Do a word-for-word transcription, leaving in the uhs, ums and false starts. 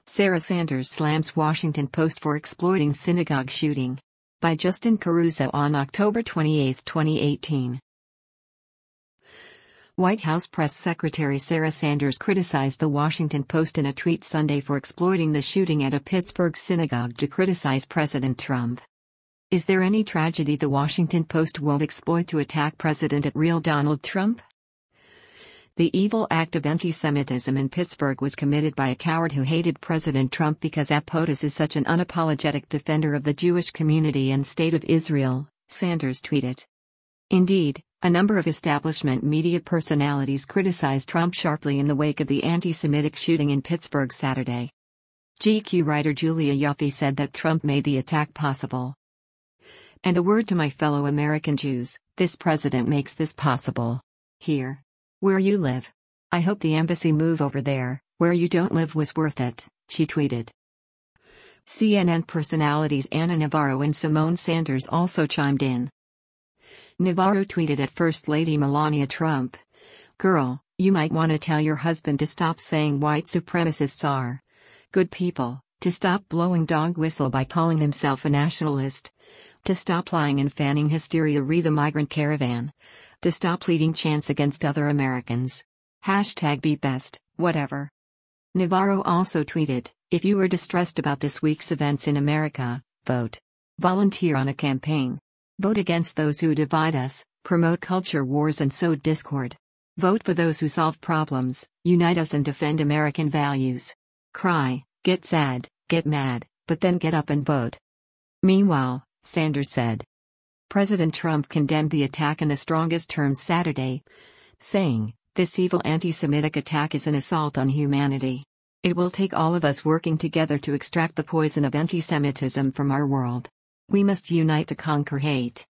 Sarah Sanders slams Washington Post for exploiting synagogue shooting. By Justin Caruso on October twenty-eighth, twenty eighteen. White House Press Secretary Sarah Sanders criticized the Washington Post in a tweet Sunday for exploiting the shooting at a Pittsburgh synagogue to criticize President Trump. Is there any tragedy the Washington Post won't exploit to attack President at real Donald Trump? The evil act of anti-Semitism in Pittsburgh was committed by a coward who hated President Trump because POTUS is such an unapologetic defender of the Jewish community and State of Israel, Sanders tweeted. Indeed, a number of establishment media personalities criticized Trump sharply in the wake of the anti-Semitic shooting in Pittsburgh Saturday. G Q writer Julia Yaffe said that Trump made the attack possible. And a word to my fellow American Jews, this president makes this possible. Here. Where you live. I hope the embassy move over there, where you don't live was worth it, she tweeted. C N N personalities Ana Navarro and Simone Sanders also chimed in. Navarro tweeted at First Lady Melania Trump, "Girl, you might want to tell your husband to stop saying white supremacists are good people, to stop blowing dog whistle by calling himself a nationalist, to stop lying and fanning hysteria re the migrant caravan, to stop leading chants against other Americans. Hashtag be best, whatever." Navarro also tweeted, "If you were distressed about this week's events in America, vote. Volunteer on a campaign. Vote against those who divide us, promote culture wars and sow discord. Vote for those who solve problems, unite us and defend American values. Cry, get sad, get mad, but then get up and vote." Meanwhile, Sanders said. President Trump condemned the attack in the strongest terms Saturday, saying, "This evil anti-Semitic attack is an assault on humanity. It will take all of us working together to extract the poison of anti-Semitism from our world. We must unite to conquer hate."